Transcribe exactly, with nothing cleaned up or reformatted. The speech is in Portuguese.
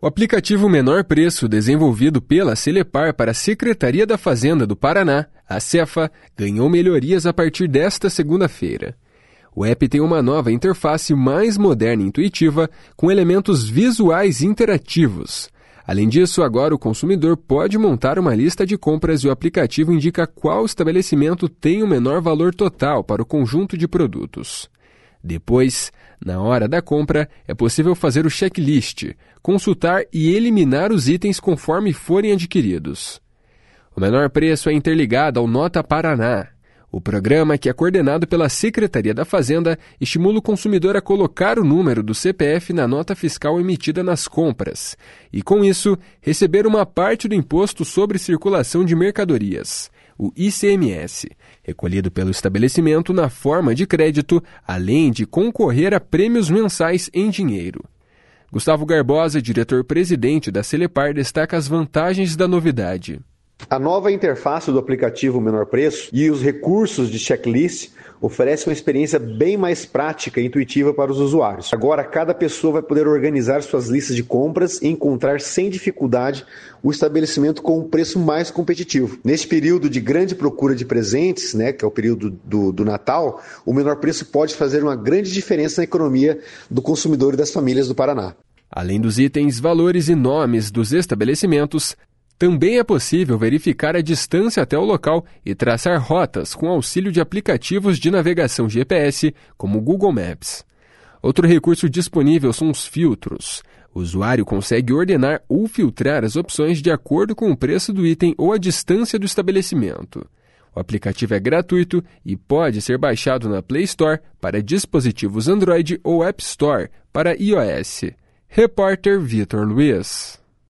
O aplicativo Menor Preço, desenvolvido pela Celepar para a Secretaria da Fazenda do Paraná, a Cefa, ganhou melhorias a partir desta segunda-feira. O app tem uma nova interface mais moderna e intuitiva, com elementos visuais interativos. Além disso, agora o consumidor pode montar uma lista de compras e o aplicativo indica qual estabelecimento tem o menor valor total para o conjunto de produtos. Depois, na hora da compra, é possível fazer o checklist, consultar e eliminar os itens conforme forem adquiridos. O Menor Preço é interligado ao Nota Paraná. O programa, que é coordenado pela Secretaria da Fazenda, estimula o consumidor a colocar o número do C P F na nota fiscal emitida nas compras e, com isso, receber uma parte do Imposto sobre Circulação de Mercadorias, o I C M S, recolhido pelo estabelecimento na forma de crédito, além de concorrer a prêmios mensais em dinheiro. Gustavo Garbosa, diretor-presidente da Celepar, destaca as vantagens da novidade. A nova interface do aplicativo Menor Preço e os recursos de checklist oferecem uma experiência bem mais prática e intuitiva para os usuários. Agora, cada pessoa vai poder organizar suas listas de compras e encontrar sem dificuldade o estabelecimento com um preço mais competitivo. Neste período de grande procura de presentes, né, que é o período do, do Natal, o Menor Preço pode fazer uma grande diferença na economia do consumidor e das famílias do Paraná. Além dos itens, valores e nomes dos estabelecimentos, também é possível verificar a distância até o local e traçar rotas com auxílio de aplicativos de navegação G P S, como o Google Maps. Outro recurso disponível são os filtros. O usuário consegue ordenar ou filtrar as opções de acordo com o preço do item ou a distância do estabelecimento. O aplicativo é gratuito e pode ser baixado na Play Store para dispositivos Android ou App Store para iOS. Repórter Vitor Luiz.